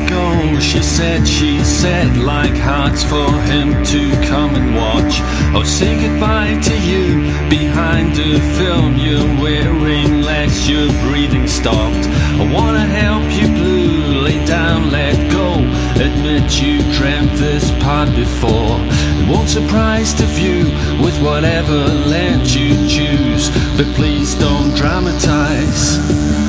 ago she said like hearts for him to come and watch. Oh, say goodbye to you behind the film you're wearing, let your breathing stopped. I wanna help you blue, lay down, let go, admit you dreamt this part before. It won't surprise to view with whatever lens you choose, but please don't dramatize.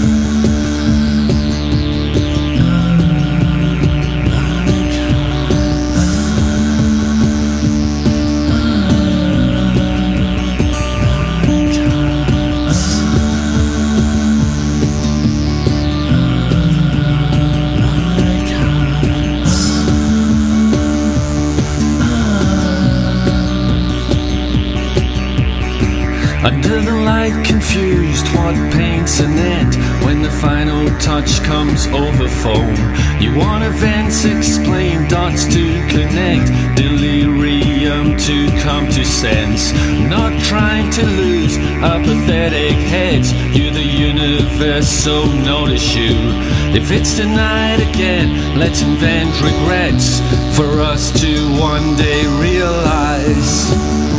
Under the light confused, what paints an end when the final touch comes over phone? You want events explained, dots to connect, delirium to come to sense. Not trying to lose apathetic heads, you're the universe, so notice you. If it's denied again, let's invent regrets for us to one day realize.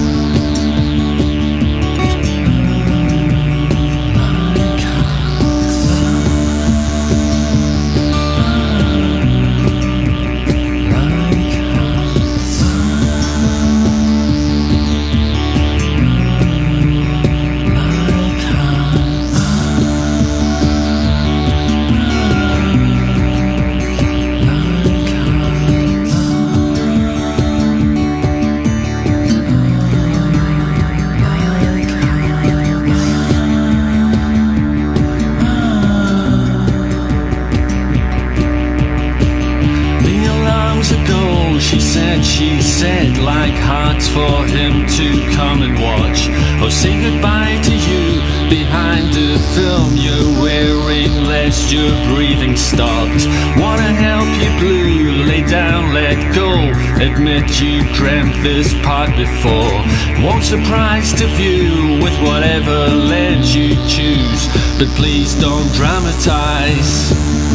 She said like hearts for him to come and watch. Oh, say goodbye to you behind the film you're wearing, lest your breathing stopped. Wanna help you blue, lay down, let go, admit you dreamt this part before. Won't surprise to view with whatever lens you choose, but please don't dramatize.